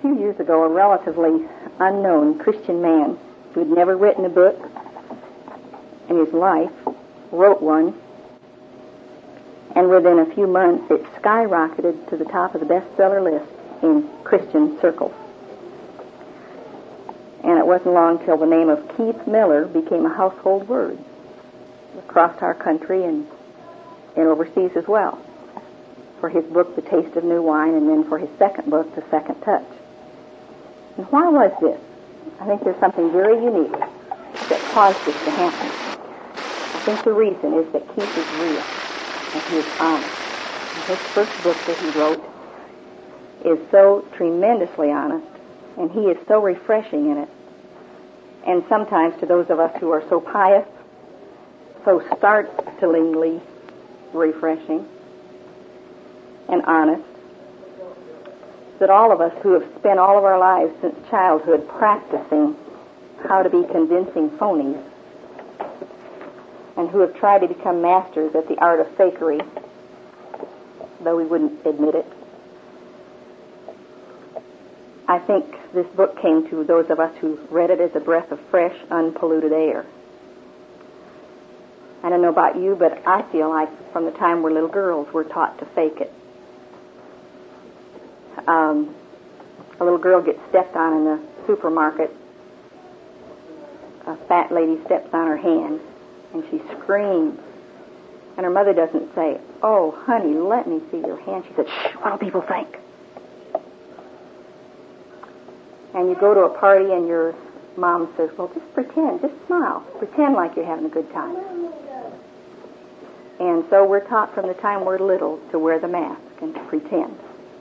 few years ago, a relatively unknown Christian man who had never written a book in his life wrote one, and within a few months it skyrocketed to the top of the bestseller list in Christian circles. And it wasn't long till the name of Keith Miller became a household word across our country and overseas as well, for his book, The Taste of New Wine, and then for his second book, The Second Touch. And why was this? I think there's something very unique that caused this to happen. I think the reason is that Keith is real, and he is honest. And his first book that he wrote is so tremendously honest, and he is so refreshing in it. And sometimes to those of us who are so pious, so startlingly refreshing and honest, that all of us who have spent all of our lives since childhood practicing how to be convincing phonies, and who have tried to become masters at the art of fakery, though we wouldn't admit it, I think this book came to those of us who read it as a breath of fresh, unpolluted air. I don't know about you, but I feel like from the time we're little girls, we're taught to fake it. A little girl gets stepped on in the supermarket. A fat lady steps on her hand, and she screams. And her mother doesn't say, "Oh, honey, let me see your hand." She says, "Shh, what do people think?" And you go to a party and your mom says, "Well, just pretend, just smile. Pretend like you're having a good time." And so we're taught from the time we're little to wear the mask and to pretend.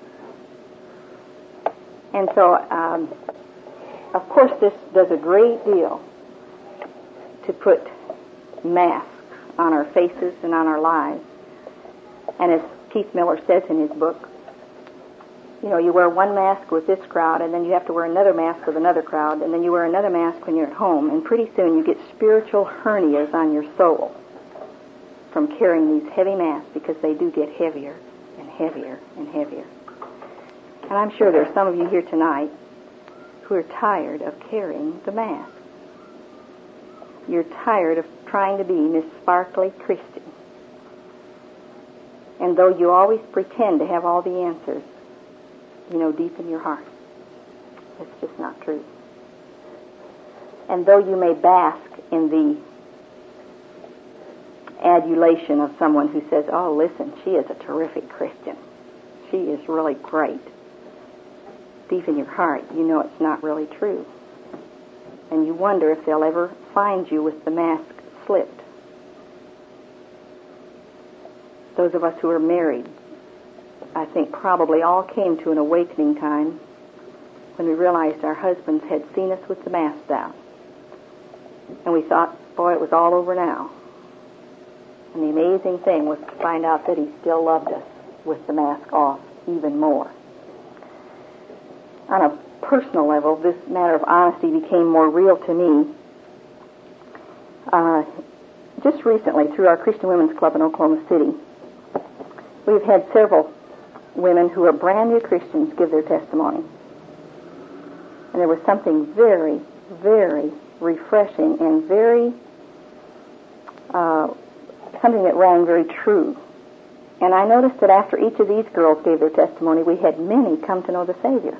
And so, of course, this does a great deal to put masks on our faces and on our lives. And as Keith Miller says in his book, you know, you wear one mask with this crowd, and then you have to wear another mask with another crowd, and then you wear another mask when you're at home, and pretty soon you get spiritual hernias on your soul from carrying these heavy masks, because they do get heavier and heavier and heavier. And I'm sure there are some of you here tonight who are tired of carrying the mask. You're tired of trying to be Miss Sparkly Christian. And though you always pretend to have all the answers, you know deep in your heart, it's just not true. And though you may bask in the adulation of someone who says, "Oh, listen, she is a terrific Christian. She is really great," deep in your heart, you know it's not really true. And you wonder if they'll ever find you with the mask slipped. Those of us who are married, I think, probably all came to an awakening time when we realized our husbands had seen us with the mask down. And we thought, boy, it was all over now. And the amazing thing was to find out that he still loved us with the mask off even more. On a personal level, this matter of honesty became more real to me just recently through our Christian Women's Club in Oklahoma City. We've had several women who are brand new Christians give their testimony. And there was something very, very refreshing and very, something that rang very true. And I noticed that after each of these girls gave their testimony, we had many come to know the Savior.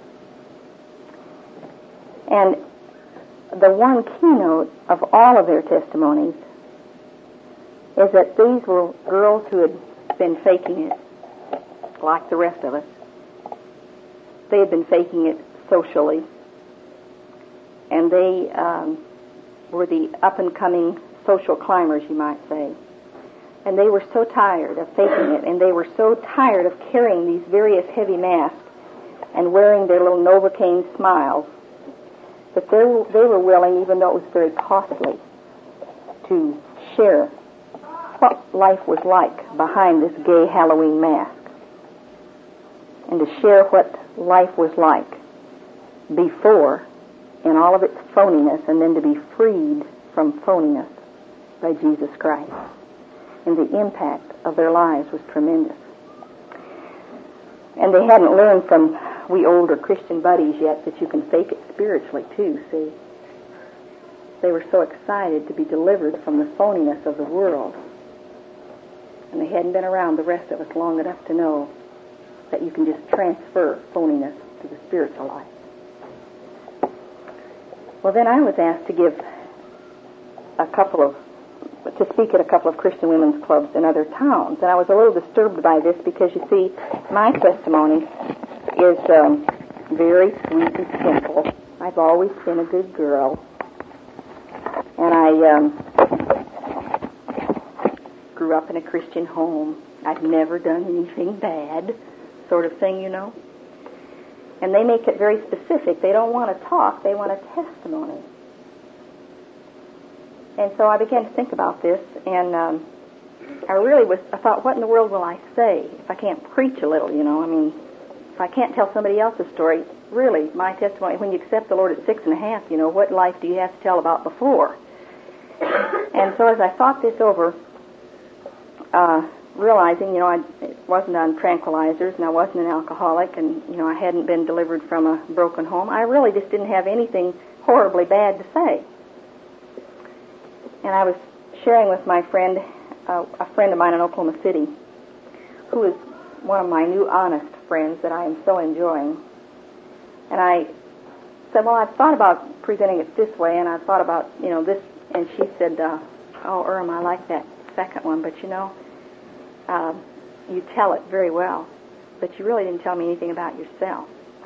And the one keynote of all of their testimonies is that these were girls who had been faking it like the rest of us. They had been faking it socially. And they were the up-and-coming social climbers, you might say. And they were so tired of faking it, and they were so tired of carrying these various heavy masks and wearing their little Novocaine smiles, that they were willing, even though it was very costly, to share what life was like behind this gay Halloween mask, and to share what life was like before in all of its phoniness, and then to be freed from phoniness by Jesus Christ. And the impact of their lives was tremendous. And they hadn't learned from we older Christian buddies yet that you can fake it spiritually too, see. They were so excited to be delivered from the phoniness of the world. And they hadn't been around the rest of us long enough to know that you can just transfer phoniness to the spiritual life. Well, then I was asked to give to speak at a couple of Christian women's clubs in other towns. And I was a little disturbed by this because, you see, my testimony is very sweet and simple. I've always been a good girl. And I grew up in a Christian home. I've never done anything bad, sort of thing, you know. And they make it very specific. They don't want to talk. They want a testimony. And so I began to think about this, and I thought, what in the world will I say if I can't preach a little, you know? I mean, if I can't tell somebody else's story, really, my testimony, when you accept the Lord at 6.5, you know, what life do you have to tell about before? And so as I thought this over, realizing, you know, I wasn't on tranquilizers, and I wasn't an alcoholic, and, you know, I hadn't been delivered from a broken home, I really just didn't have anything horribly bad to say. And I was sharing with my friend, a friend of mine in Oklahoma City, who is one of my new honest friends that I am so enjoying. And I said, well, I've thought about presenting it this way, and I've thought about, you know, this. And she said, oh, I like that second one, but, you know, you tell it very well, but you really didn't tell me anything about yourself.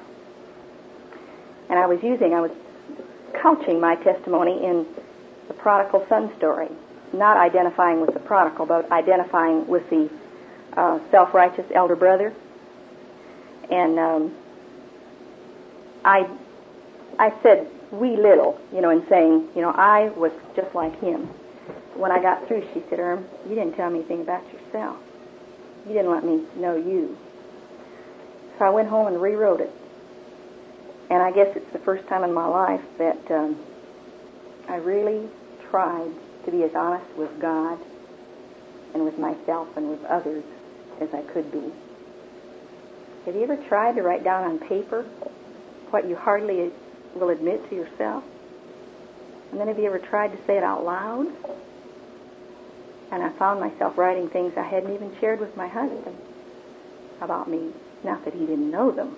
And I was couching my testimony in the prodigal son story, not identifying with the prodigal, but identifying with the self-righteous elder brother. And I said, we little, you know, in saying, you know, I was just like him. When I got through, she said, you didn't tell me anything about yourself. You didn't let me know you. So I went home and rewrote it. And I guess it's the first time in my life that I really tried to be as honest with God and with myself and with others as I could be. Have you ever tried to write down on paper what you hardly will admit to yourself? And then have you ever tried to say it out loud? And I found myself writing things I hadn't even shared with my husband about me. Not that he didn't know them.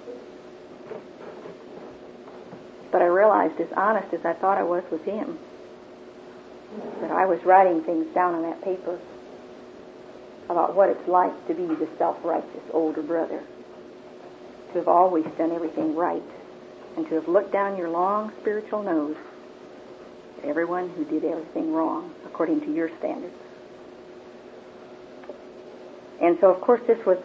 But I realized, as honest as I thought I was with him, that I was writing things down on that paper about what it's like to be the self-righteous older brother, to have always done everything right, and to have looked down your long spiritual nose at everyone who did everything wrong according to your standards. And so, of course, this was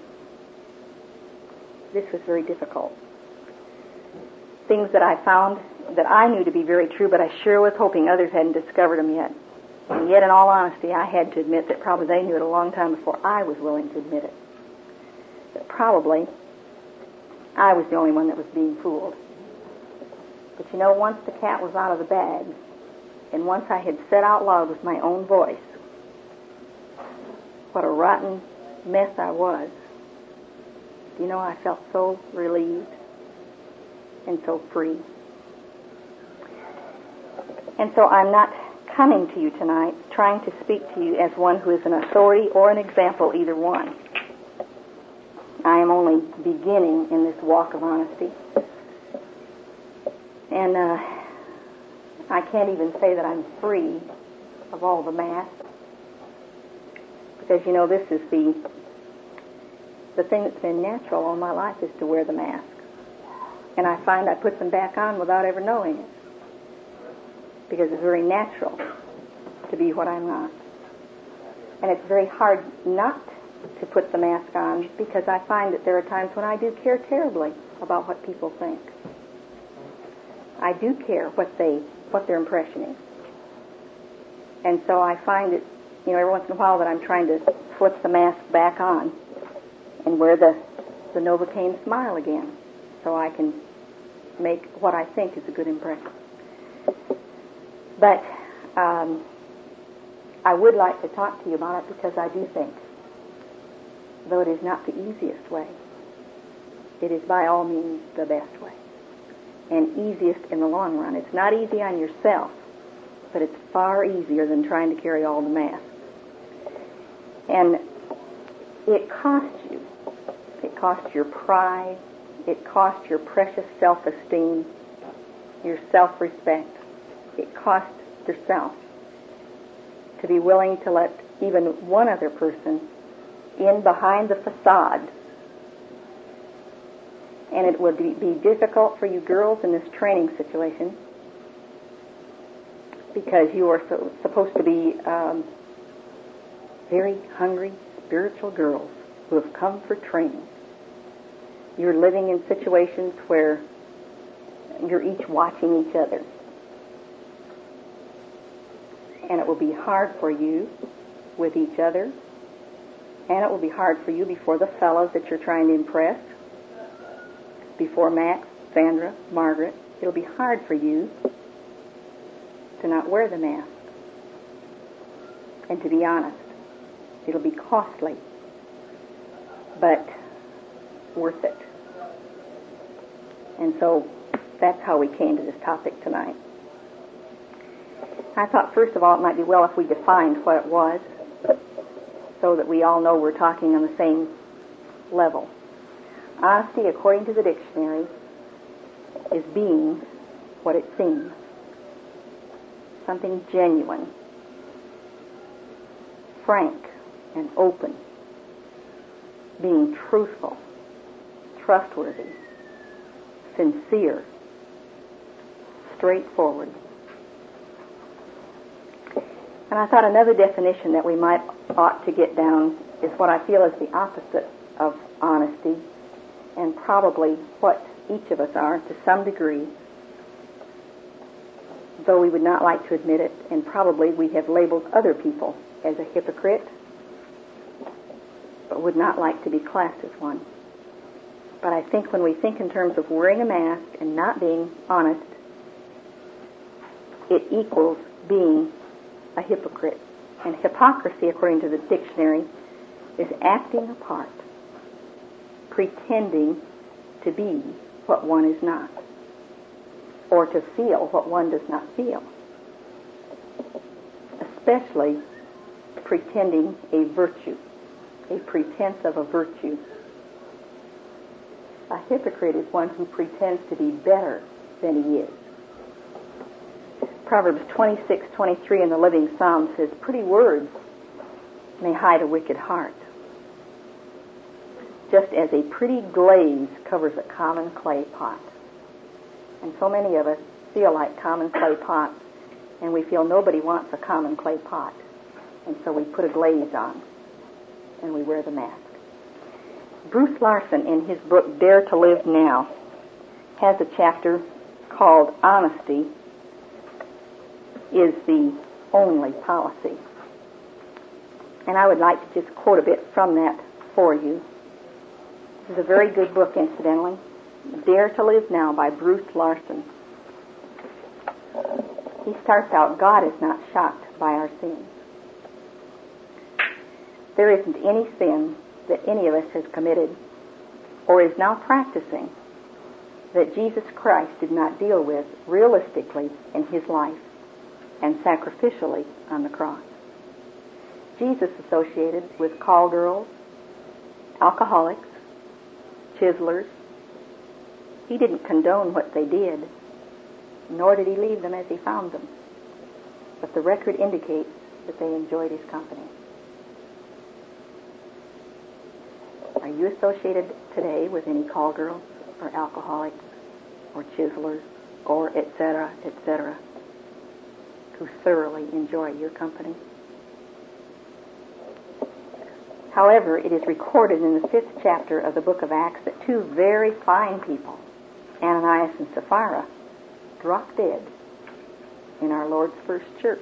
very difficult. Things that I found that I knew to be very true, but I sure was hoping others hadn't discovered them yet. And yet, in all honesty, I had to admit that probably they knew it a long time before I was willing to admit it. That probably I was the only one that was being fooled. But you know, once the cat was out of the bag, and once I had said out loud with my own voice what a rotten mess I was, you know, I felt so relieved and so free. And so I'm not coming to you tonight trying to speak to you as one who is an authority or an example, either one. I am only beginning in this walk of honesty. And I can't even say that I'm free of all the masks. Because, you know, this is the thing that's been natural all my life is to wear the mask. And I find I put them back on without ever knowing it. Because it's very natural to be what I'm not. And it's very hard not to put the mask on, because I find that there are times when I do care terribly about what people think. I do care what their impression is. And so I find that, you know, every once in a while that I'm trying to flip the mask back on and wear the Novocaine smile again, so I can make what I think is a good impression. But I would like to talk to you about it, because I do think, though it is not the easiest way, it is by all means the best way and easiest in the long run. It's not easy on yourself, but it's far easier than trying to carry all the mass. And it costs you. It costs your pride. It costs your precious self-esteem, your self-respect. It costs yourself to be willing to let even one other person in behind the facade. And it would be difficult for you girls in this training situation because you are supposed to be very hungry, spiritual girls who have come for training. You're living in situations where you're each watching each other. And it will be hard for you with each other. And it will be hard for you before the fellows that you're trying to impress. Before Max, Sandra, Margaret. It'll be hard for you to not wear the mask. And to be honest, it'll be costly, but worth it. And so that's how we came to this topic tonight. I thought, first of all, it might be well if we defined what it was so that we all know we're talking on the same level. Honesty, according to the dictionary, is being what it seems. Something genuine, frank and open, being truthful, trustworthy, sincere, straightforward. And I thought another definition that we ought to get down is what I feel is the opposite of honesty, and probably what each of us are to some degree, though we would not like to admit it, and probably we have labeled other people as a hypocrite, but would not like to be classed as one. But I think when we think in terms of wearing a mask and not being honest, it equals being a hypocrite. And hypocrisy, according to the dictionary, is acting a part, pretending to be what one is not, or to feel what one does not feel, especially pretending a virtue, a pretense of a virtue. A hypocrite is one who pretends to be better than he is. Proverbs 26:23 in the Living Psalm says, "Pretty words may hide a wicked heart, just as a pretty glaze covers a common clay pot." And so many of us feel like common clay pots, and we feel nobody wants a common clay pot. And so we put a glaze on, and we wear the mask. Bruce Larson, in his book, Dare to Live Now, has a chapter called Honesty is the Only Policy. And I would like to just quote a bit from that for you. This is a very good book, incidentally. Dare to Live Now by Bruce Larson. He starts out, God is not shocked by our sins. There isn't any sin that any of us has committed or is now practicing that Jesus Christ did not deal with realistically in his life and sacrificially on the cross. Jesus associated with call girls, alcoholics, chiselers. He didn't condone what they did, nor did he leave them as he found them. But the record indicates that they enjoyed his company. Are you associated today with any call girls or alcoholics or chiselers or etc., who thoroughly enjoy your company? However, it is recorded in the 5th chapter of the book of Acts that two very fine people, Ananias and Sapphira, dropped dead in our Lord's first church.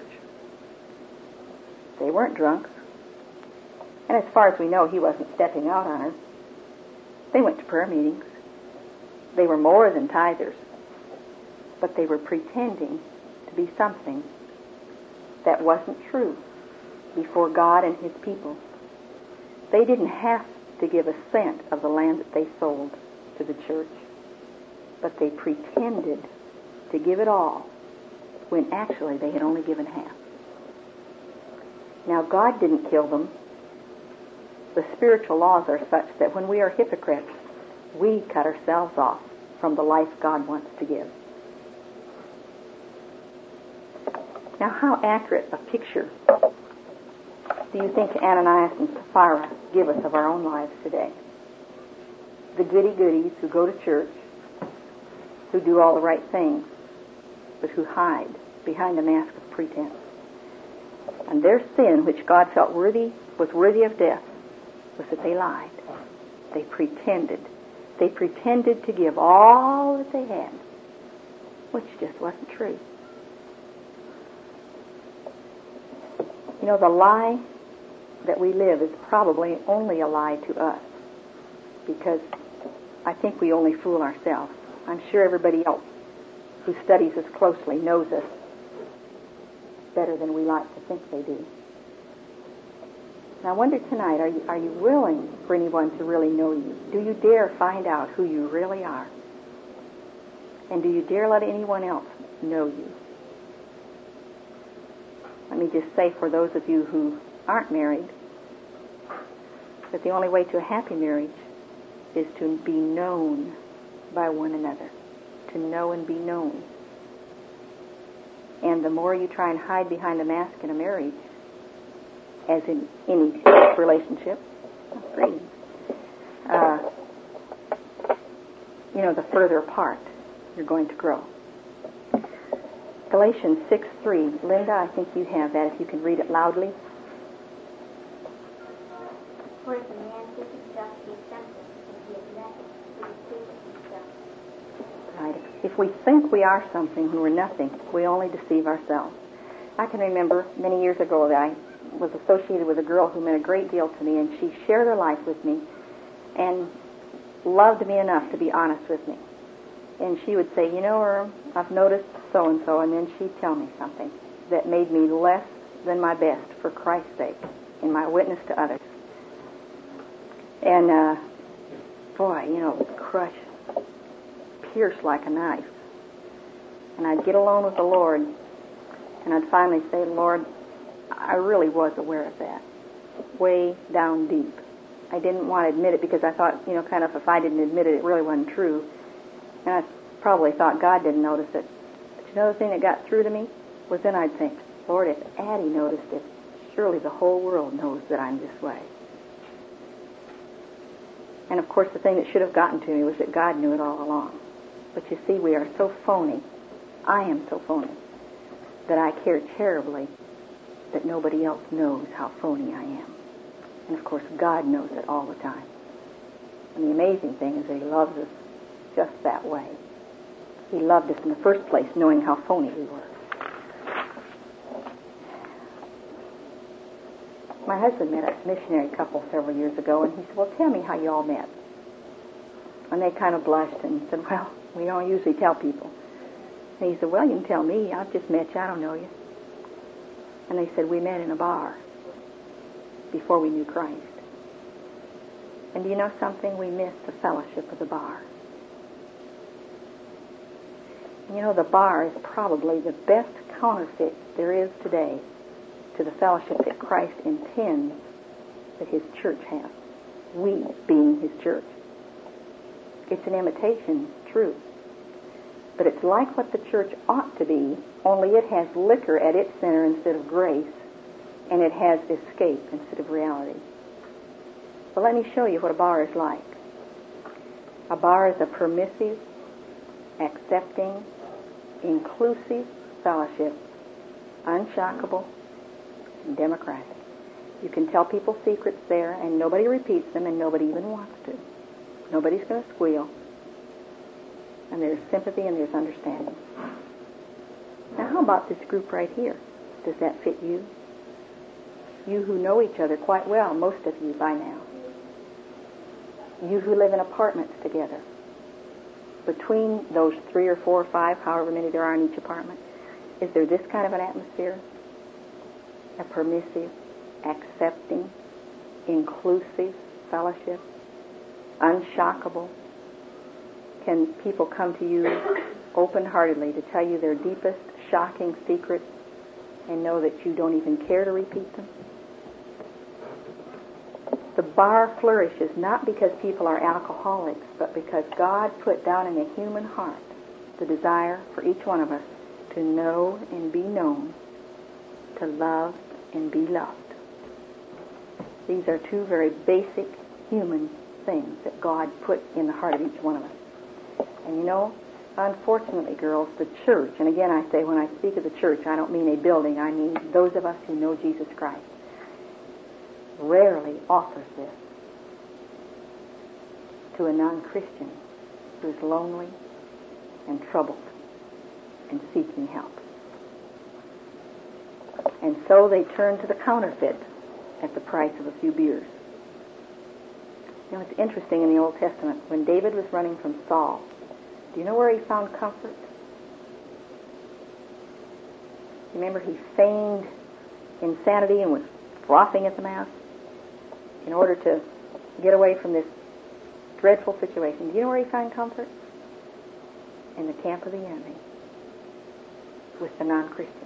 They weren't drunks, and as far as we know, he wasn't stepping out on her. They went to prayer meetings. They were more than tithers, but they were pretending to be something that wasn't true before God and his people. They didn't have to give a cent of the land that they sold. to the church, but they pretended to give it all when actually they had only given half. Now, God didn't kill them. The spiritual laws are such that when we are hypocrites, we cut ourselves off from the life God wants to give. Now, how accurate a picture do you think Ananias and Sapphira give us of our own lives today? The goody-goodies who go to church, who do all the right things, but who hide behind a mask of pretense. And their sin, which God felt was worthy of death, was that they lied. They pretended. They pretended to give all that they had, which just wasn't true. You know, the lie that we live is probably only a lie to us, because I think we only fool ourselves. I'm sure everybody else who studies us closely knows us better than we like to think they do. Now, I wonder tonight, are you willing for anyone to really know you? Do you dare find out who you really are? And do you dare let anyone else know you? Let me just say, for those of you who aren't married, that the only way to a happy marriage is to be known by one another, to know and be known. And the more you try and hide behind a mask in a marriage, as in any relationship, the further apart you're going to grow. Galatians 6:3. Linda, I think you have that, if you can read it loudly. For if a man thinks himself to be something, and he is nothing, he deceives himself. Right. If we think we are something when we're nothing, we only deceive ourselves. I can remember many years ago that I was associated with a girl who meant a great deal to me, and she shared her life with me and loved me enough to be honest with me. And she would say, Irm, I've noticed so-and-so, and then she'd tell me something that made me less than my best for Christ's sake in my witness to others. And, crush, pierce like a knife. And I'd get alone with the Lord, and I'd finally say, Lord, I really was aware of that, way down deep. I didn't want to admit it because I thought, if I didn't admit it, it really wasn't true. And I probably thought God didn't notice it. But the thing that got through to me was then I'd think, Lord, if Addie noticed it, surely the whole world knows that I'm this way. And of course, the thing that should have gotten to me was that God knew it all along. But you see, we are so phony. I am so phony that I care terribly that nobody else knows how phony I am. And of course, God knows it all the time. And the amazing thing is that He loves us just that way. He loved us in the first place, knowing how phony we were. My husband met a missionary couple several years ago, and he said, well, tell me how you all met. And they kind of blushed and said, well, we don't usually tell people. And he said, well, you can tell me. I've just met you. I don't know you. And they said, we met in a bar before we knew Christ. And do you know something? We missed the fellowship of the bar. The bar is probably the best counterfeit there is today to the fellowship that Christ intends that His church has. We being His church. It's an imitation, true. But it's like what the church ought to be, only it has liquor at its center instead of grace, and it has escape instead of reality. But let me show you what a bar is like. A bar is a permissive, accepting, inclusive fellowship, unshockable, and democratic. You can tell people secrets there, and nobody repeats them, and nobody even wants to. Nobody's going to squeal. And there's sympathy and there's understanding. Now, how about this group right here? Does that fit you? You who know each other quite well, most of you by now. You who live in apartments together. Between those 3 or 4 or 5, however many there are in each apartment, is there this kind of an atmosphere? A permissive, accepting, inclusive fellowship, unshockable, can people come to you open-heartedly to tell you their deepest, shocking secrets and know that you don't even care to repeat them? The bar flourishes not because people are alcoholics, but because God put down in the human heart the desire for each one of us to know and be known, to love and be loved. These are two very basic human things that God put in the heart of each one of us. And you know, unfortunately, girls, the church, and again I say when I speak of the church, I don't mean a building, I mean those of us who know Jesus Christ, rarely offers this to a non-Christian who's lonely and troubled and seeking help. And so they turn to the counterfeit at the price of a few beers. You know, it's interesting in the Old Testament, when David was running from Saul, do you know where he found comfort? Remember, he feigned insanity and was frothing at the mouth in order to get away from this dreadful situation. Do you know where he found comfort? In the camp of the enemy, with the non-Christians.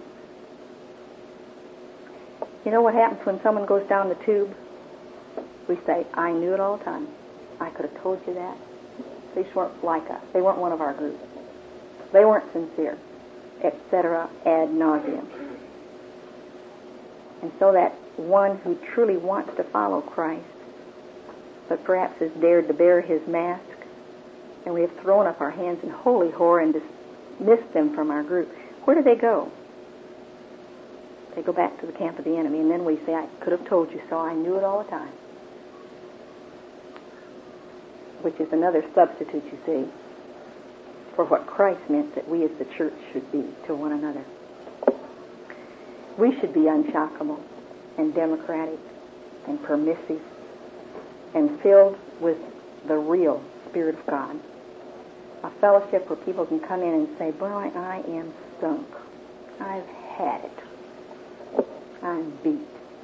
You know what happens when someone goes down the tube? We say, I knew it all the time. I could have told you that. They weren't like us. They weren't one of our groups. They weren't sincere, etc. ad nauseum. And so that one who truly wants to follow Christ, but perhaps has dared to bear his mask, and we have thrown up our hands in holy horror and dismissed them from our group, where do they go? They go back to the camp of the enemy, and then we say, I could have told you so. I knew it all the time. Which is another substitute, you see, for what Christ meant that we as the church should be to one another. We should be unshockable and democratic and permissive and filled with the real Spirit of God. A fellowship where people can come in and say, boy, I am stunk. I've had it. I'm beat.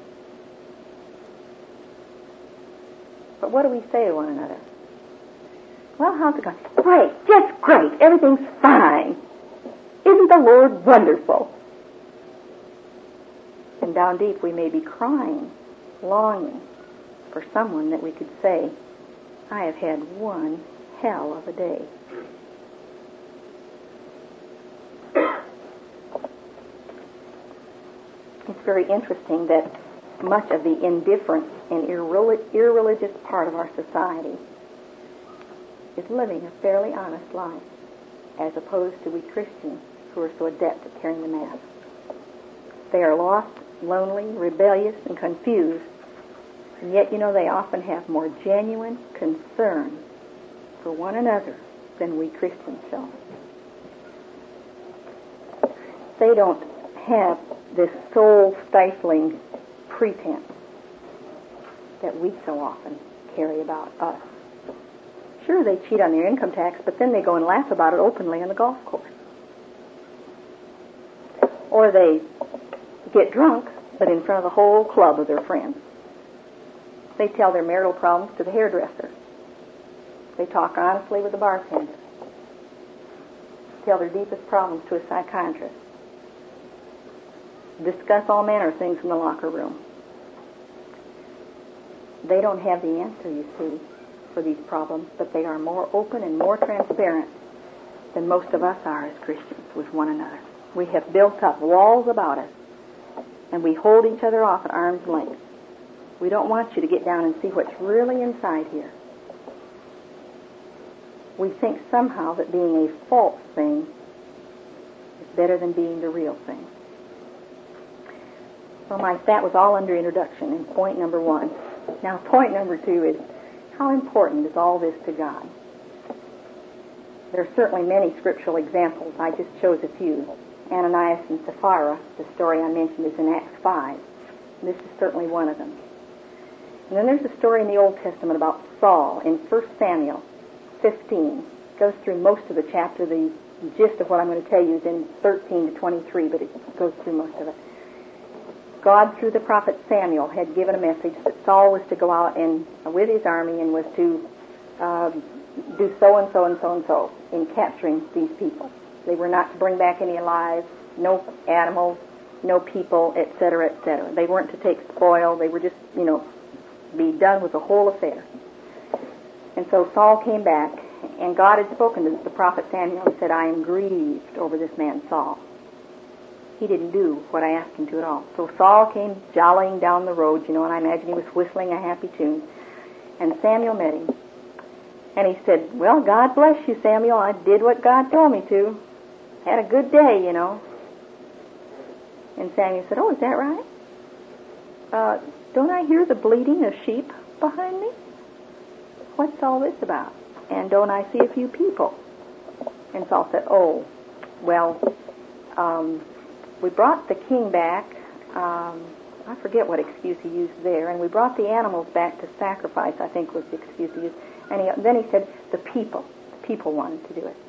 But what do we say to one another? Well, how's it going? Great, just great. Everything's fine. Isn't the Lord wonderful? And down deep we may be crying, longing for someone that we could say, I have had one hell of a day. It's very interesting that much of the indifferent and irreligious part of our society is living a fairly honest life, as opposed to we Christians who are so adept at carrying the mask. They are lost, lonely, rebellious, and confused, and yet, you know, they often have more genuine concern for one another than we Christians show. They don't have this soul-stifling pretense that we so often carry about us. Sure, they cheat on their income tax, but then they go and laugh about it openly on the golf course. Or they get drunk, but in front of the whole club of their friends. They tell their marital problems to the hairdresser. They talk honestly with the bartender. Tell their deepest problems to a psychiatrist. Discuss all manner of things in the locker room. They don't have the answer, you see, for these problems, but they are more open and more transparent than most of us are as Christians with one another. We have built up walls about us, and we hold each other off at arm's length. We don't want you to get down and see what's really inside here. We think somehow that being a false thing is better than being the real thing. Well, that was all under introduction in point number 1. Now, point number 2 is, how important is all this to God? There are certainly many scriptural examples. I just chose a few. Ananias and Sapphira, the story I mentioned, is in Acts 5. And this is certainly one of them. And then there's a story in the Old Testament about Saul in 1 Samuel 15. It goes through most of the chapter. The gist of what I'm going to tell you is in 13 to 23, but it goes through most of it. God, through the prophet Samuel, had given a message that Saul was to go out and with his army and was to do so and so and so and so in capturing these people. They were not to bring back any alive, no animals, no people, etc., etc. They weren't to take spoil. They were just, be done with the whole affair. And so Saul came back, and God had spoken to the prophet Samuel and said, I am grieved over this man Saul. He didn't do what I asked him to at all. So Saul came jollying down the road, and I imagine he was whistling a happy tune. And Samuel met him. And he said, well, God bless you, Samuel. I did what God told me to. Had a good day, And Samuel said, oh, is that right? Don't I hear the bleating of sheep behind me? What's all this about? And don't I see a few people? And Saul said, oh, well, we brought the king back. I forget what excuse he used there. And we brought the animals back to sacrifice, I think was the excuse he used. And then he said, the people wanted to do it.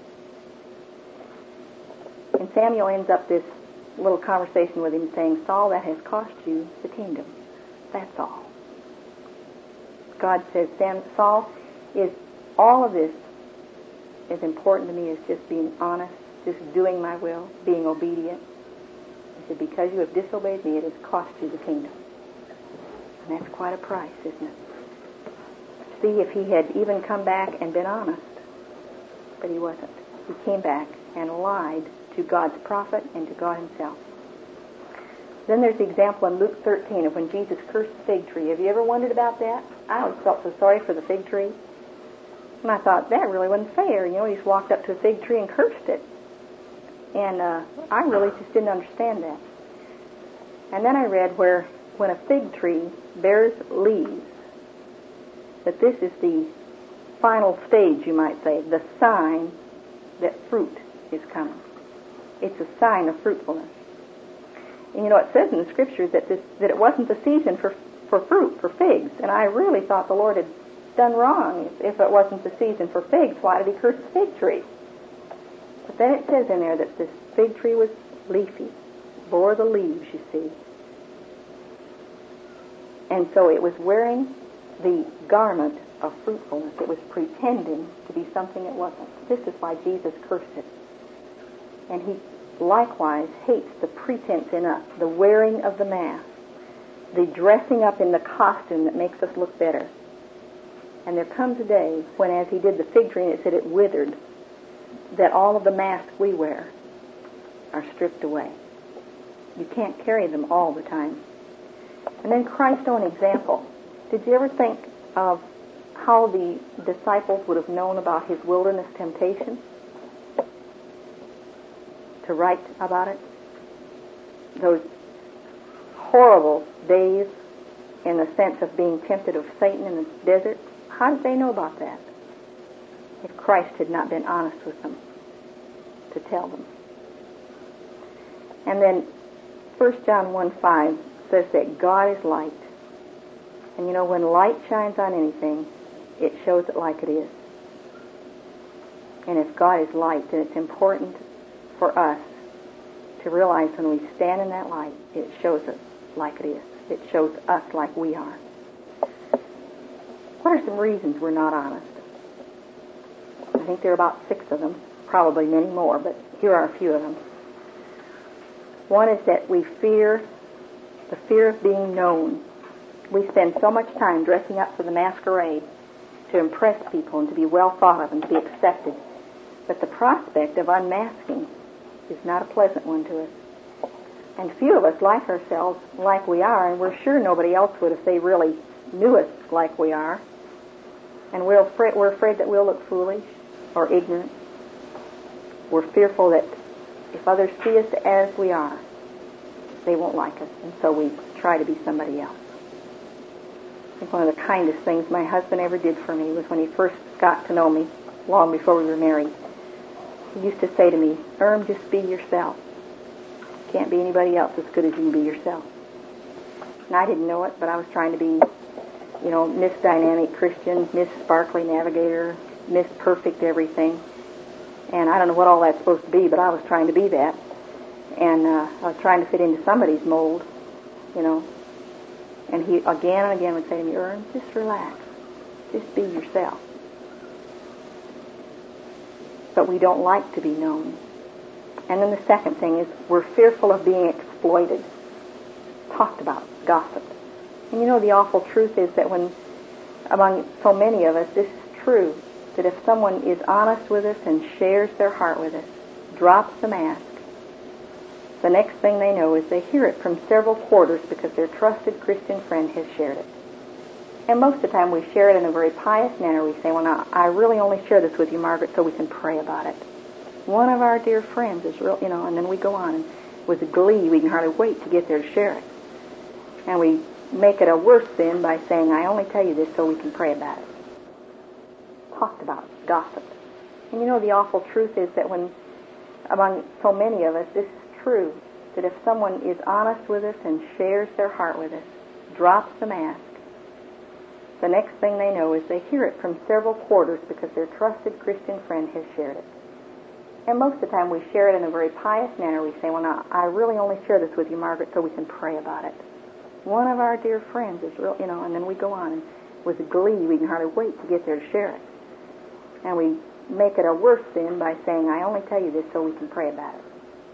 And Samuel ends up this little conversation with him saying, Saul, that has cost you the kingdom. That's all. God says, Saul, is all of this as important to me as just being honest, just doing my will, being obedient? He said, because you have disobeyed me, it has cost you the kingdom. And that's quite a price, isn't it? See, if he had even come back and been honest, but he wasn't. He came back and lied to God's prophet and to God himself. Then there's the example in Luke 13 of when Jesus cursed the fig tree. Have you ever wondered about that? I always felt so sorry for the fig tree. And I thought, that really wasn't fair. He just walked up to a fig tree and cursed it. And I really just didn't understand that. And then I read where when a fig tree bears leaves, that this is the final stage, you might say, the sign that fruit is coming. It's a sign of fruitfulness. And it says in the Scriptures that it wasn't the season for fruit, for figs. And I really thought the Lord had done wrong. If it wasn't the season for figs, why did he curse the fig tree? But then it says in there that this fig tree was leafy, bore the leaves, you see. And so it was wearing the garment of fruitfulness. It was pretending to be something it wasn't. This is why Jesus cursed it. And he likewise hates the pretense in us, the wearing of the mask, the dressing up in the costume that makes us look better. And there comes a day when, as he did the fig tree, and it said it withered, that all of the masks we wear are stripped away. You can't carry them all the time. And then Christ's own example. Did you ever think of how the disciples would have known about his wilderness temptation? To write about it? Those horrible days in the sense of being tempted of Satan in the desert. How did they know about that? If Christ had not been honest with them to tell them. And then 1 John 1:5 says that God is light. And when light shines on anything, it shows it like it is. And if God is light, then it's important for us to realize when we stand in that light, it shows us like it is. It shows us like we are. What are some reasons we're not honest? I think there are about 6 of them, probably many more, but here are a few of them. One is that we fear the fear of being known. We spend so much time dressing up for the masquerade to impress people and to be well thought of and to be accepted. But the prospect of unmasking is not a pleasant one to us. And few of us like ourselves like we are, and we're sure nobody else would if they really knew us like we are. And we're afraid that we'll look foolish or ignorant. We're fearful that if others see us as we are, they won't like us, and so we try to be somebody else. I think one of the kindest things my husband ever did for me was when he first got to know me, long before we were married. He used to say to me, just be yourself. Can't be anybody else as good as you can be yourself. And I didn't know it, but I was trying to be, Miss Dynamic Christian, Miss Sparkly Navigator, Miss Perfect Everything. And I don't know what all that's supposed to be, but I was trying to be that. And I was trying to fit into somebody's mold, And he again and again would say to me, just relax. Just be yourself. but we don't like to be known. And then the second thing is we're fearful of being exploited, talked about, gossiped. And you know, the awful truth is that when, among so many of us, this is true, that if someone is honest with us and shares their heart with us, drops the mask, the next thing they know is they hear it from several quarters because their trusted Christian friend has shared it. And most of the time we share it in a very pious manner. We say, well, now, I really only share this with you, Margaret, so we can pray about it. One of our dear friends is real, you know, and then we go on, and with glee, we can hardly wait to get there to share it. And we make it a worse sin by saying, I only tell you this so we can pray about it. Talked about, gossiped. And you know, the awful truth is that when, among so many of us, this is true, that if someone is honest with us and shares their heart with us, drops the mask, the next thing they know is they hear it from several quarters because their trusted Christian friend has shared it. And most of the time we share it in a very pious manner. We say, well, now, I really only share this with you, Margaret, so we can pray about it. One of our dear friends is real, you know, and then we go on, and with glee, we can hardly wait to get there to share it. And we make it a worse sin by saying, I only tell you this so we can pray about it.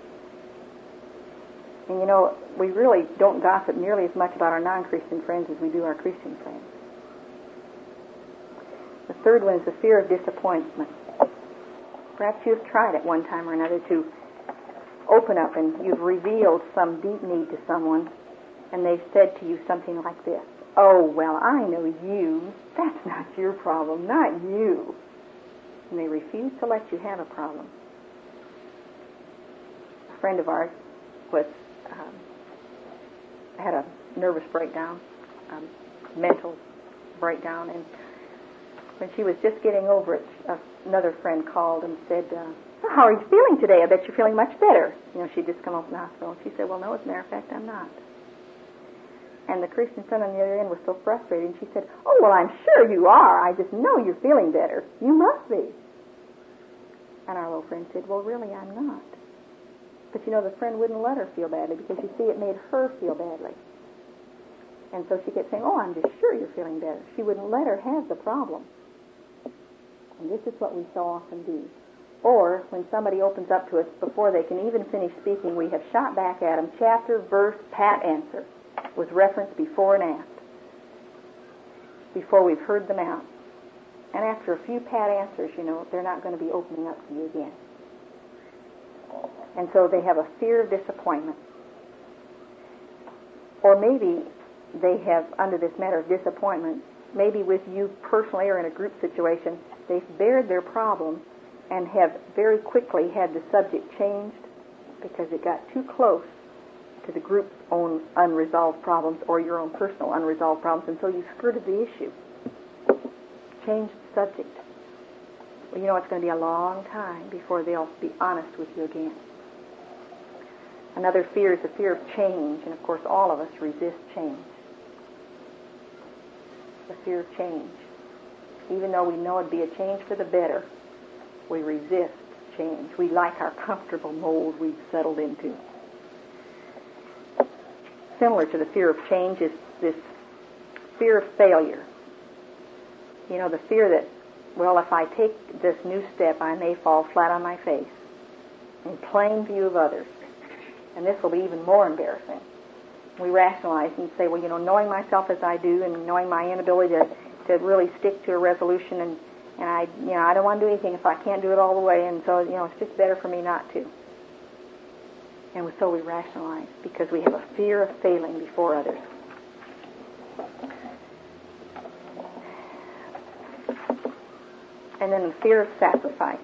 And you know, we really don't gossip nearly as much about our non-Christian friends as we do our Christian friends. The third one is the fear of disappointment. Perhaps you've tried at one time or another to open up and you've revealed some deep need to someone, and they've said to you something like this, oh, well, I know you. That's not your problem, not you. And they refuse to let you have a problem. A friend of ours had a nervous breakdown, mental breakdown, and when she was just getting over it, another friend called and said, how are you feeling today? I bet you're feeling much better. You know, she'd just come home from the hospital. And she said, well, no, as a matter of fact, I'm not. And the Christian friend on the other end was so frustrated, and she said, oh, well, I'm sure you are. I just know you're feeling better. You must be. And our little friend said, well, really, I'm not. But, you know, the friend wouldn't let her feel badly because, you see, it made her feel badly. And so she kept saying, oh, I'm just sure you're feeling better. She wouldn't let her have the problem. And this is what we so often do. Or, when somebody opens up to us before they can even finish speaking, we have shot back at them chapter, verse, pat answer, with reference before and after, before we've heard them out. And after a few pat answers, you know, they're not going to be opening up to you again. And so they have a fear of disappointment. Or maybe they have, under this matter of disappointment, maybe with you personally or in a group situation, they've bared their problem and have very quickly had the subject changed because it got too close to the group's own unresolved problems or your own personal unresolved problems, and so you skirted the issue. Change the subject. Well, you know, it's going to be a long time before they'll be honest with you again. Another fear is the fear of change, and of course all of us resist change. The fear of change. Even though we know it'd be a change for the better, we resist change. We like our comfortable mold we've settled into. Similar to the fear of change is this fear of failure. You know, the fear that, well, if I take this new step, I may fall flat on my face in plain view of others. And this will be even more embarrassing. We rationalize and say, well, you know, knowing myself as I do and knowing my inability to really stick to a resolution and I don't want to do anything if I can't do it all the way, and so, you know, it's just better for me not to. And so we rationalize because we have a fear of failing before others. And then the fear of sacrifice.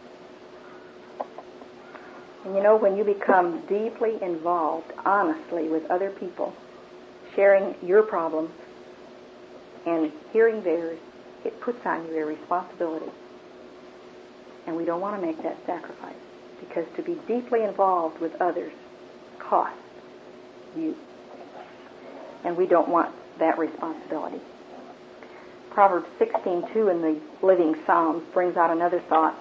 And you know, when you become deeply involved, honestly, with other people, sharing your problems and hearing theirs, it puts on you a responsibility. And we don't want to make that sacrifice, because to be deeply involved with others costs you. And we don't want that responsibility. Proverbs 16:2 in the Living Psalms brings out another thought.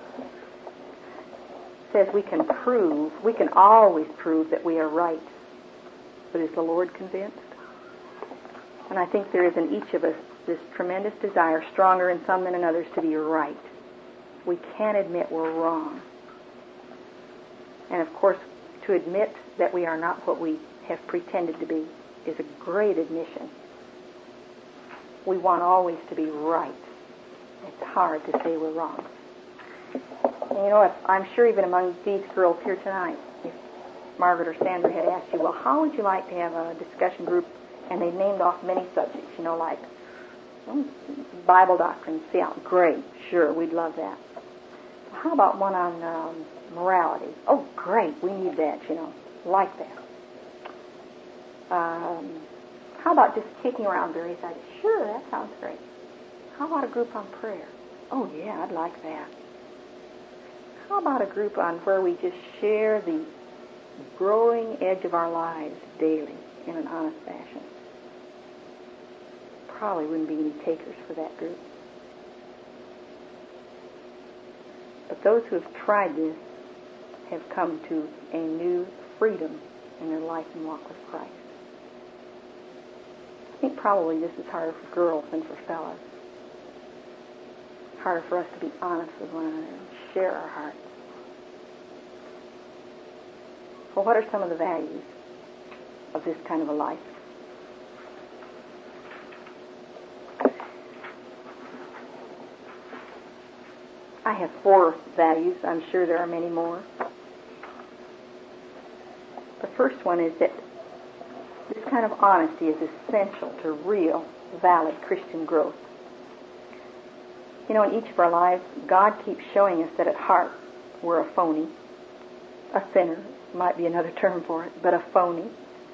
It says we can always prove that we are right. But is the Lord convinced? And I think there is in each of us this tremendous desire, stronger in some than in others, to be right. We can't admit we're wrong. And of course, to admit that we are not what we have pretended to be is a great admission. We want always to be right. It's hard to say we're wrong. And you know, I'm sure even among these girls here tonight, if Margaret or Sandra had asked you, well, how would you like to have a discussion group? And they named off many subjects, like Bible doctrine. See how great. Sure, we'd love that. How about one on morality? Oh, great. We need that, like that. How about just kicking around various ideas? Sure, that sounds great. How about a group on prayer? Oh, yeah, I'd like that. How about a group on where we just share the growing edge of our lives daily in an honest fashion? Probably wouldn't be any takers for that group. But those who have tried this have come to a new freedom in their life and walk with Christ. I think probably this is harder for girls than for fellas. Harder for us to be honest with one another and share our hearts. Well, what are some of the values of this kind of a life? I have 4 values. I'm sure there are many more. The first one is that this kind of honesty is essential to real, valid Christian growth. In each of our lives, God keeps showing us that at heart we're a phony, a sinner, might be another term for it, but a phony.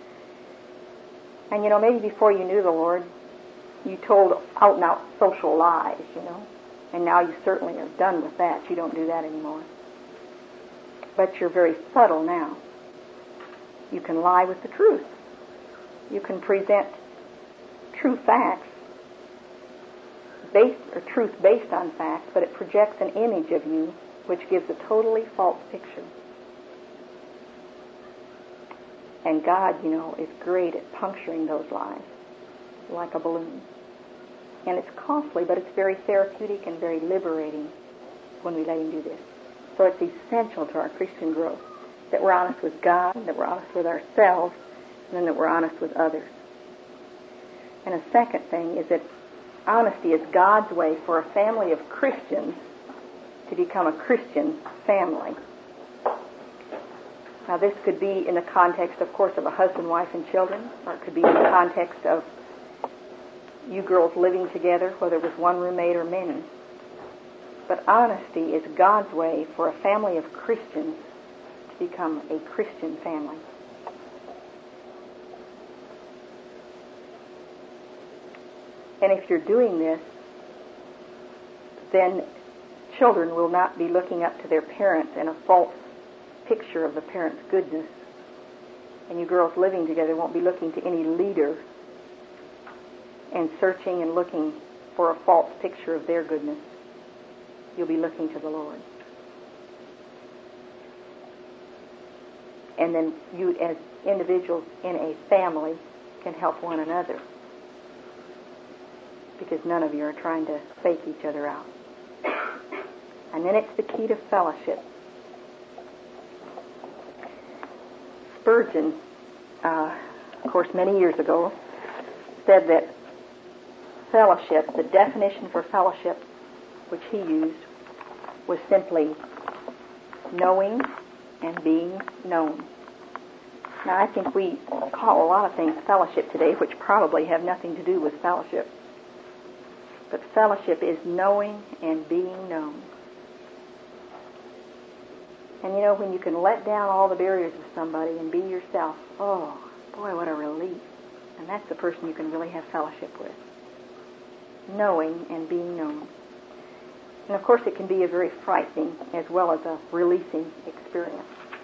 And maybe before you knew the Lord, you told out-and-out social lies, and now you certainly are done with that. You don't do that anymore. But you're very subtle now. You can lie with the truth. You can present true facts, truth based on facts, but it projects an image of you which gives a totally false picture. And God, is great at puncturing those lies like a balloon. And it's costly, but it's very therapeutic and very liberating when we let Him do this. So it's essential to our Christian growth that we're honest with God, that we're honest with ourselves, and then that we're honest with others. And a second thing is that honesty is God's way for a family of Christians to become a Christian family. Now, this could be in the context, of course, of a husband, wife, and children, or it could be in the context of you girls living together, whether it was one roommate or many. But honesty is God's way for a family of Christians to become a Christian family. And if you're doing this, then children will not be looking up to their parents in a false picture of the parents' goodness. And you girls living together won't be looking to any leader and searching and looking for a false picture of their goodness. You'll be looking to the Lord. And then you, as individuals in a family, can help one another, because none of you are trying to fake each other out. And then it's the key to fellowship. Spurgeon, of course, many years ago, said that fellowship, the definition for fellowship which he used, was simply knowing and being known. Now, I think we call a lot of things fellowship today, which probably have nothing to do with fellowship. But fellowship is knowing and being known. And when you can let down all the barriers of somebody and be yourself, oh, boy, what a relief. And that's the person you can really have fellowship with. Knowing and being known. And of course, it can be a very frightening as well as a releasing experience.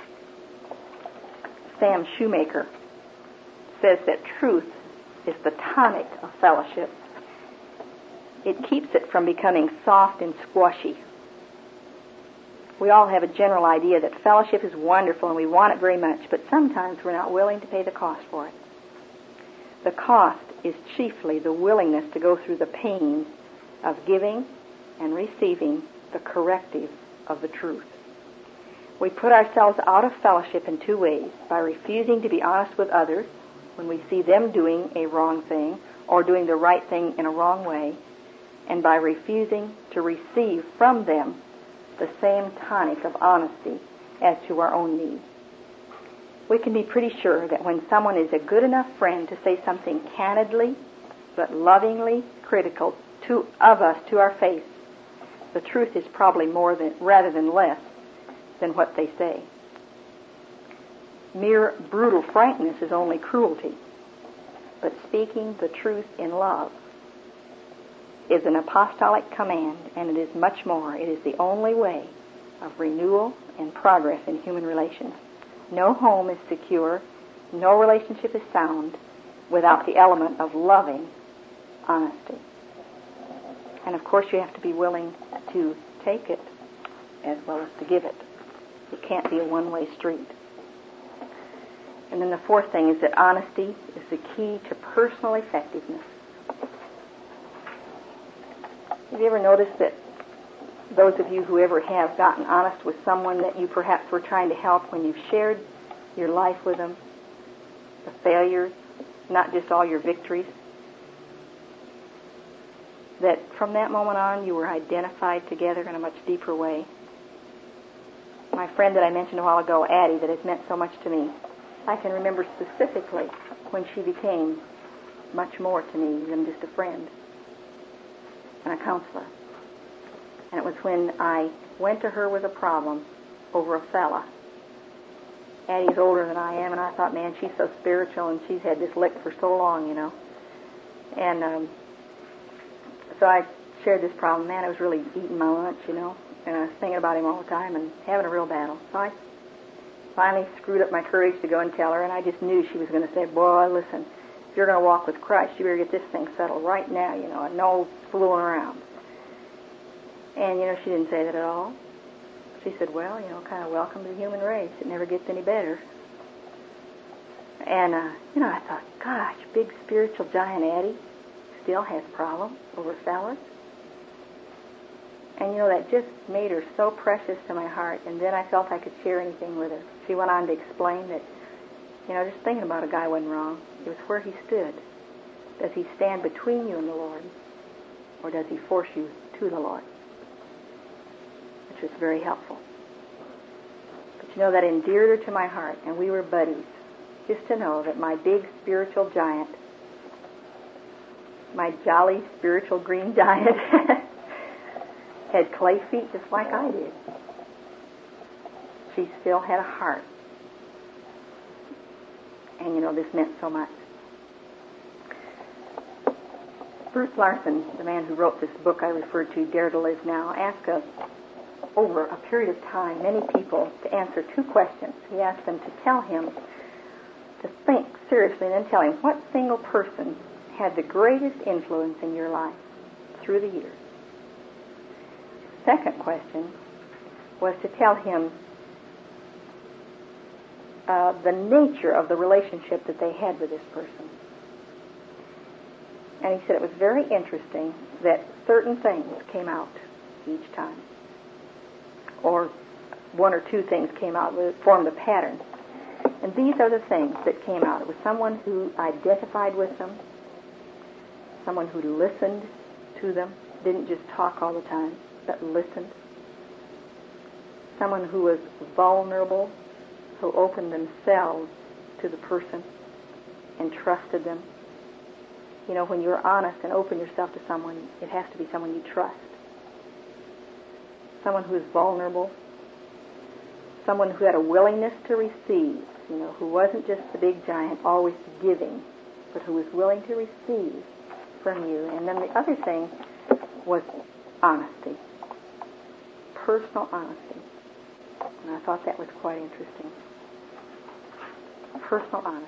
Sam Shoemaker says that truth is the tonic of fellowship. It keeps it from becoming soft and squashy. We all have a general idea that fellowship is wonderful and we want it very much, but sometimes we're not willing to pay the cost for it. The cost is chiefly the willingness to go through the pain of giving and receiving the corrective of the truth. We put ourselves out of fellowship in two ways: by refusing to be honest with others when we see them doing a wrong thing or doing the right thing in a wrong way, and by refusing to receive from them the same tonic of honesty as to our own needs. We can be pretty sure that when someone is a good enough friend to say something candidly but lovingly critical of us to our face, the truth is probably more than, rather than less, than what they say. Mere brutal frankness is only cruelty, but speaking the truth in love is an apostolic command, and it is much more. It is the only way of renewal and progress in human relations. No home is secure, no relationship is sound without the element of loving honesty. And of course you have to be willing to take it as well as to give it. It can't be a one-way street. And then the fourth thing is that honesty is the key to personal effectiveness. Have you ever noticed that those of you who ever have gotten honest with someone that you perhaps were trying to help, when you've shared your life with them, the failures, not just all your victories, that from that moment on you were identified together in a much deeper way? My friend that I mentioned a while ago, Addie, that has meant so much to me, I can remember specifically when she became much more to me than just a friend and a counselor. And it was when I went to her with a problem over a fella. Addie's older than I am, and I thought, man, she's so spiritual, and she's had this lick for so long, you know. And so I shared this problem. Man, I was really eating my lunch, you know, and I was thinking about him all the time and having a real battle. So I finally screwed up my courage to go and tell her, and I just knew she was going to say, boy, listen, if you're going to walk with Christ, you better get this thing settled right now, you know, and no fooling around. And, you know, she didn't say that at all. She said, well, you know, kind of welcome to the human race. It never gets any better. And, you know, I thought, gosh, big spiritual giant Addie still has problems over fellas. And, you know, that just made her so precious to my heart. And then I felt I could share anything with her. She went on to explain that, you know, just thinking about a guy wasn't wrong. It was where he stood. Does he stand between you and the Lord, or does he force you to the Lord? Which was very helpful. But you know, that endeared her to my heart, and we were buddies. Just to know that my big spiritual giant, my jolly spiritual green giant, had clay feet just like I did. She still had a heart. And you know, this meant so much. Bruce Larson, the man who wrote this book I referred to, Dare to Live Now, asked us over a period of time many people to answer two questions. He asked them to tell him, to think seriously, and then tell him what single person had the greatest influence in your life through the years. Second question was to tell him the nature of the relationship that they had with this person. And he said it was very interesting that certain things came out each time. Or one or two things came out, formed a pattern. And these are the things that came out. It was someone who identified with them, someone who listened to them, didn't just talk all the time, but listened. Someone who was vulnerable, who opened themselves to the person and trusted them. You know, when you're honest and open yourself to someone, it has to be someone you trust. Someone who is vulnerable. Someone who had a willingness to receive, you know, who wasn't just the big giant always giving, but who was willing to receive from you. And then the other thing was honesty. Personal honesty. And I thought that was quite interesting. Personal honesty.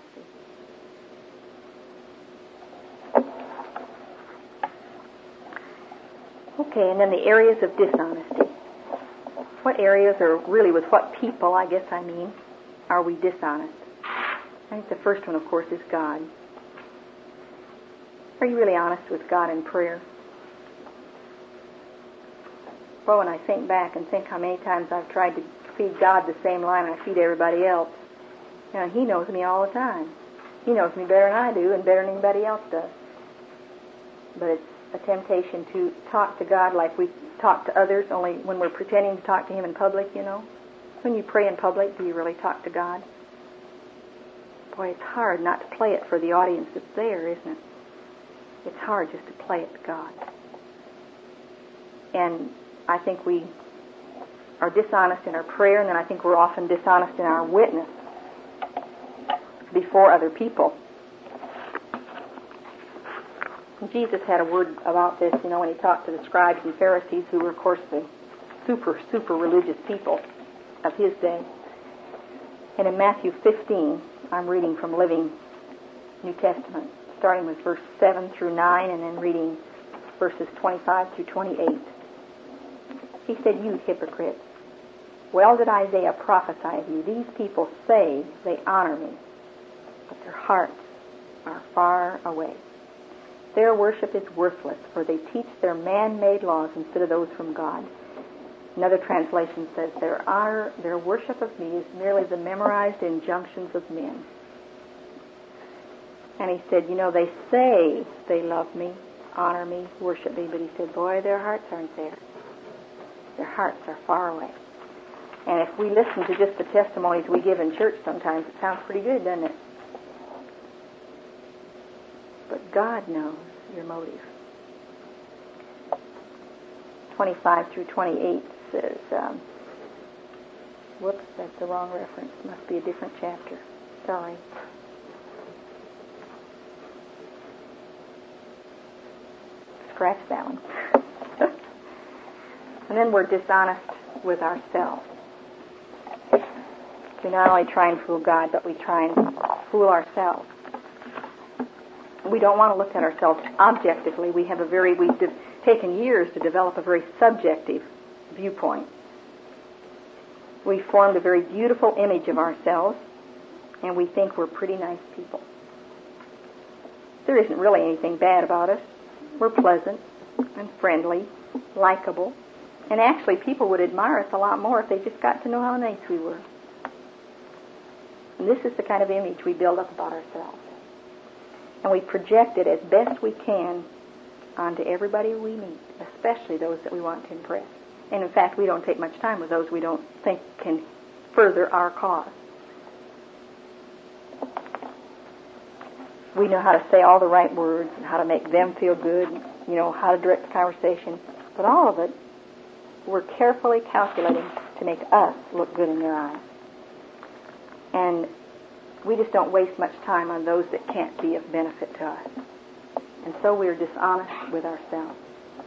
Okay, and then the areas of dishonesty. What areas, or really with what people, I guess I mean, are we dishonest? I think the first one, of course, is God. Are you really honest with God in prayer? Well, when I think back and think how many times I've tried to feed God the same line I feed everybody else, He knows me all the time. He knows me better than I do and better than anybody else does. But it's a temptation to talk to God like we talk to others, only when we're pretending to talk to Him in public, When you pray in public, do you really talk to God? Boy, it's hard not to play it for the audience that's there, isn't it? It's hard just to play it to God. And I think we are dishonest in our prayer, and then I think we're often dishonest in our witness before other people. Jesus had a word about this, when He talked to the scribes and Pharisees, who were, of course, the super religious people of His day. And in Matthew 15, I'm reading from Living New Testament, starting with verse 7 through 9, and then reading verses 25 through 28. He said, "You hypocrites, well did Isaiah prophesy of you. These people say they honor me, but their hearts are far away. Their worship is worthless, for they teach their man-made laws instead of those from God." Another translation says, their worship of me is merely the memorized injunctions of men. And he said, they say they love me, honor me, worship me, but he said, boy, their hearts aren't there. Their hearts are far away. And if we listen to just the testimonies we give in church sometimes, it sounds pretty good, doesn't it? But God knows your motive. 25 through 28 says, whoops, that's the wrong reference. Must be a different chapter. Sorry. Scratch that one. And then we're dishonest with ourselves. We not only try and fool God, but we try and fool ourselves. We don't want to look at ourselves objectively. We've taken years to develop a very subjective viewpoint. We formed a very beautiful image of ourselves, and we think we're pretty nice people. There isn't really anything bad about us. We're pleasant and friendly, likable, and actually people would admire us a lot more if they just got to know how nice we were. And this is the kind of image we build up about ourselves. And we project it as best we can onto everybody we meet, especially those that we want to impress. And in fact, we don't take much time with those we don't think can further our cause. We know how to say all the right words and how to make them feel good, how to direct the conversation. But all of it, we're carefully calculating to make us look good in their eyes. And we just don't waste much time on those that can't be of benefit to us. And so we're dishonest with ourselves.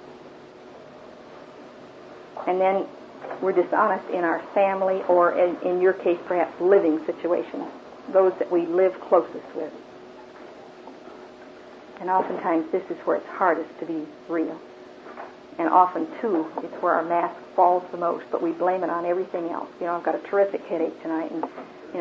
And then we're dishonest in our family or, in your case, perhaps living situations, those that we live closest with. And oftentimes this is where it's hardest to be real. And often, too, it's where our mask falls the most, but we blame it on everything else. I've got a terrific headache tonight, and,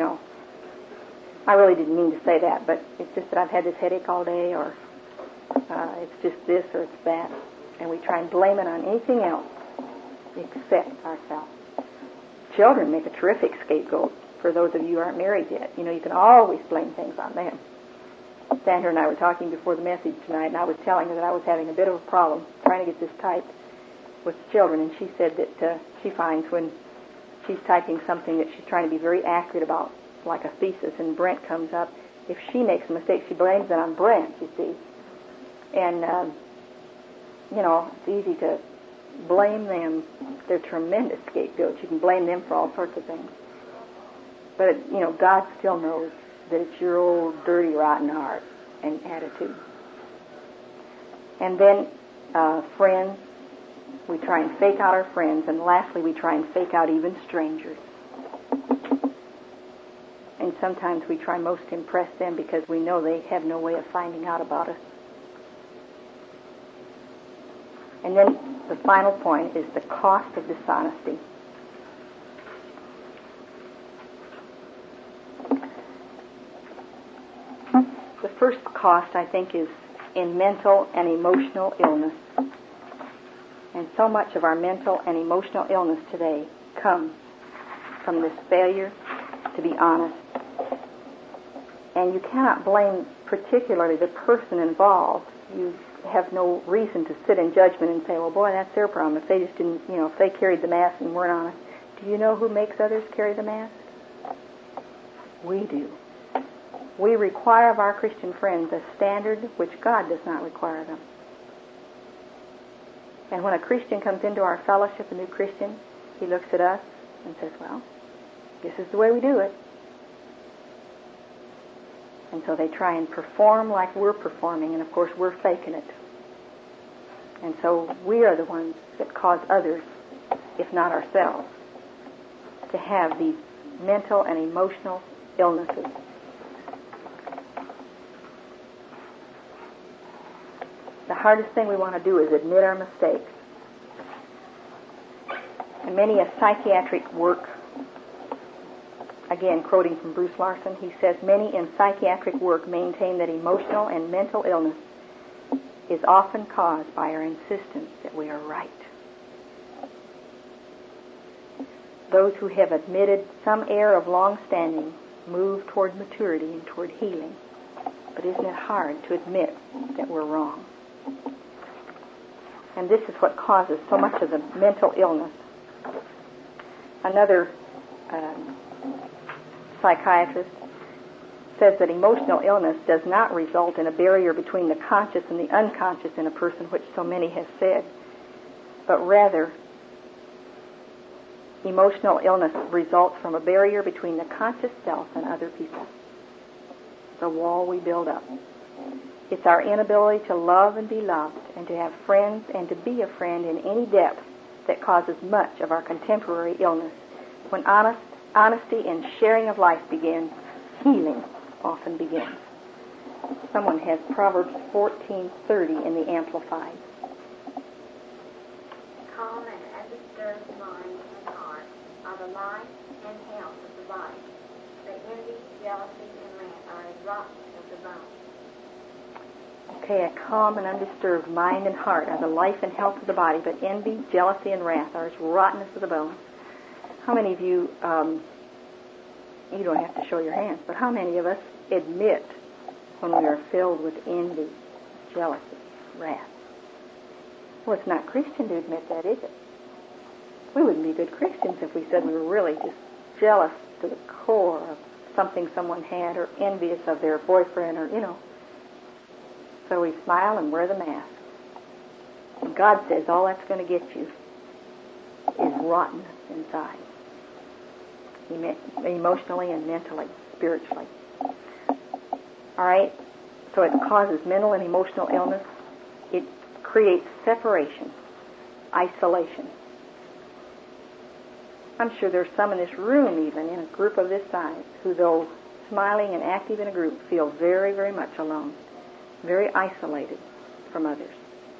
I really didn't mean to say that, but it's just that I've had this headache all day, or it's just this or it's that. And we try and blame it on anything else except ourselves. Children make a terrific scapegoat for those of you who aren't married yet. You can always blame things on them. Sandra and I were talking before the message tonight, and I was telling her that I was having a bit of a problem trying to get this typed with children, and she said that she finds when she's typing something that she's trying to be very accurate about, like a thesis, and Brent comes up, if she makes a mistake, she blames it on Brent, you see. And, it's easy to blame them. They're tremendous scapegoats. You can blame them for all sorts of things. But, God still knows that it's your old, dirty, rotten heart and attitude. And then friends, we try and fake out our friends. And lastly, we try and fake out even strangers. And sometimes we try most to impress them because we know they have no way of finding out about us. And then the final point is the cost of dishonesty. The first cost, I think, is in mental and emotional illness. And so much of our mental and emotional illness today comes from this failure to be honest. And you cannot blame particularly the person involved. You have no reason to sit in judgment and say, well, boy, that's their problem. If they just didn't, if they carried the mask and weren't honest. Do you know who makes others carry the mask? We do. We require of our Christian friends a standard which God does not require them. And when a Christian comes into our fellowship, a new Christian, he looks at us and says, well, this is the way we do it. And so they try and perform like we're performing, and of course we're faking it. And so we are the ones that cause others, if not ourselves, to have these mental and emotional illnesses. The hardest thing we want to do is admit our mistakes. And many a psychiatric work, again quoting from Bruce Larson, he says, many in psychiatric work maintain that emotional and mental illness is often caused by our insistence that we are right. Those who have admitted some error of long-standing move toward maturity and toward healing. But isn't it hard to admit that we're wrong? And this is what causes so much of the mental illness. Another psychiatrist says that emotional illness does not result in a barrier between the conscious and the unconscious in a person, which so many have said, but rather emotional illness results from a barrier between the conscious self and other people. The wall we build up. It's our inability to love and be loved, and to have friends and to be a friend in any depth that causes much of our contemporary illness. When honesty and sharing of life begins, healing often begins. Someone has Proverbs 14:30 in the Amplified. Calm and undisturbed mind and heart are the life and health of the body. But envy, jealousy, and wrath are as rottenness of the bones. Okay, a calm and undisturbed mind and heart are the life and health of the body, but envy, jealousy, and wrath are as rottenness of the bones. How many of you, you don't have to show your hands, but how many of us admit when we are filled with envy, jealousy, wrath? Well, it's not Christian to admit that, is it? We wouldn't be good Christians if we said we were really just jealous to the core of something someone had, or envious of their boyfriend, or, So we smile and wear the mask. And God says all that's going to get you is rottenness inside. Emotionally and mentally, spiritually. All right? So it causes mental and emotional illness. It creates separation, isolation. I'm sure there's some in this room, even in a group of this size, who, though smiling and active in a group, feel very, very much alone, very isolated from others.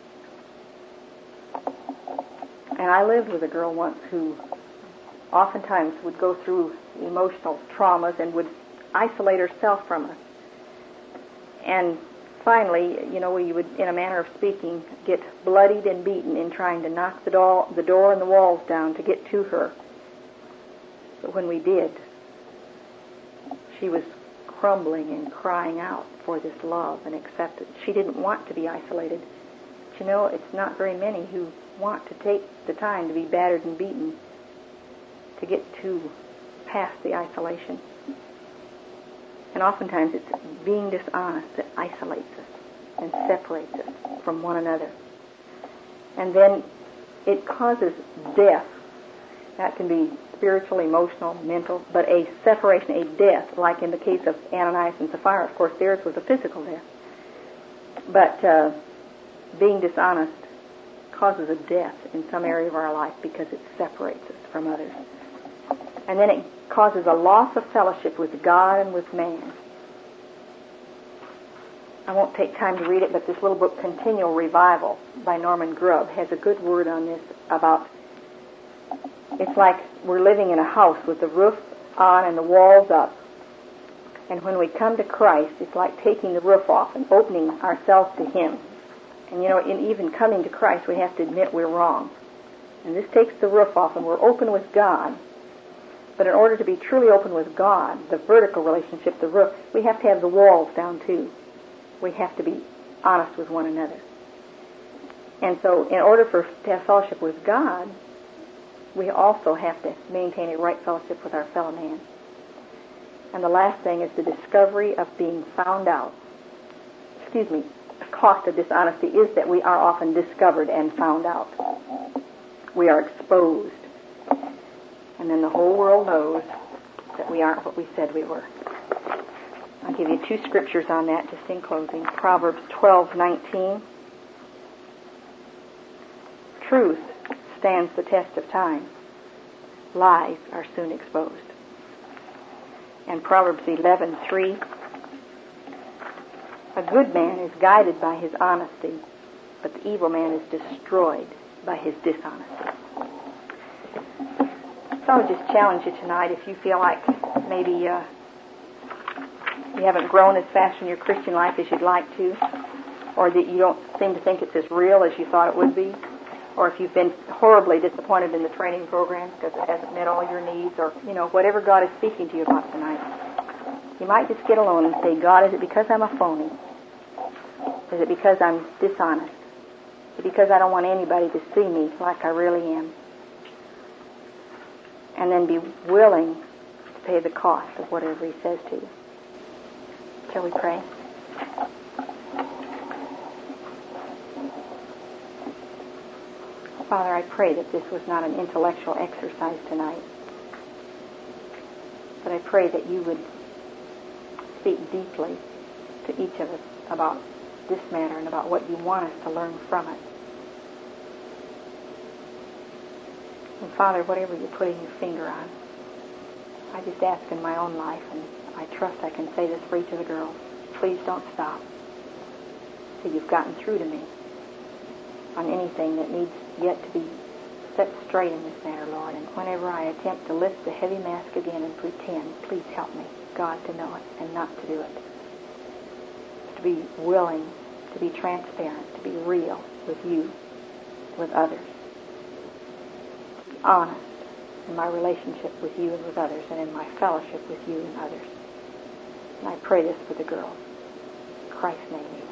And I lived with a girl once who oftentimes would go through emotional traumas and would isolate herself from us. And finally, we would, in a manner of speaking, get bloodied and beaten in trying to knock the door and the walls down to get to her. But when we did, she was crumbling and crying out for this love and acceptance. She didn't want to be isolated. But it's not very many who want to take the time to be battered and beaten to get past the isolation. And oftentimes it's being dishonest that isolates us and separates us from one another. And then it causes death. That can be spiritual, emotional, mental, but a separation, a death, like in the case of Ananias and Sapphira. Of course, theirs was a physical death. But being dishonest causes a death in some area of our life because it separates us from others. And then it causes a loss of fellowship with God and with man. I won't take time to read it, but this little book, Continual Revival, by Norman Grubb, has a good word on this about, it's like we're living in a house with the roof on and the walls up. And when we come to Christ, it's like taking the roof off and opening ourselves to Him. And in even coming to Christ, we have to admit we're wrong. And this takes the roof off, and we're open with God. But in order to be truly open with God, the vertical relationship, the roof, we have to have the walls down too. We have to be honest with one another. And so in order to have fellowship with God, we also have to maintain a right fellowship with our fellow man. And the last thing is the discovery of being found out. The cost of dishonesty is that we are often discovered and found out. We are exposed. And then the whole world knows that we aren't what we said we were. I'll give you 2 scriptures on that just in closing. Proverbs 12:19. Truth stands the test of time. Lies are soon exposed. And Proverbs 11:3. A good man is guided by his honesty, but the evil man is destroyed by his dishonesty. So I would just challenge you tonight, if you feel like maybe you haven't grown as fast in your Christian life as you'd like to, or that you don't seem to think it's as real as you thought it would be, or if you've been horribly disappointed in the training program because it hasn't met all your needs, or, whatever God is speaking to you about tonight, you might just get alone and say, God, is it because I'm a phony? Is it because I'm dishonest? Is it because I don't want anybody to see me like I really am? And then be willing to pay the cost of whatever He says to you. Shall we pray? Father, I pray that this was not an intellectual exercise tonight, but I pray that you would speak deeply to each of us about this matter and about what you want us to learn from it. And Father, whatever you're putting your finger on, I just ask in my own life, and I trust I can say this for each of the girls, please don't stop till you've gotten through to me on anything that needs yet to be set straight in this matter, Lord. And whenever I attempt to lift the heavy mask again and pretend, please help me, God, to know it and not to do it. To be willing, to be transparent, to be real with you, with others. To be honest in my relationship with you and with others, and in my fellowship with you and others. And I pray this for the girls. In Christ's name, amen.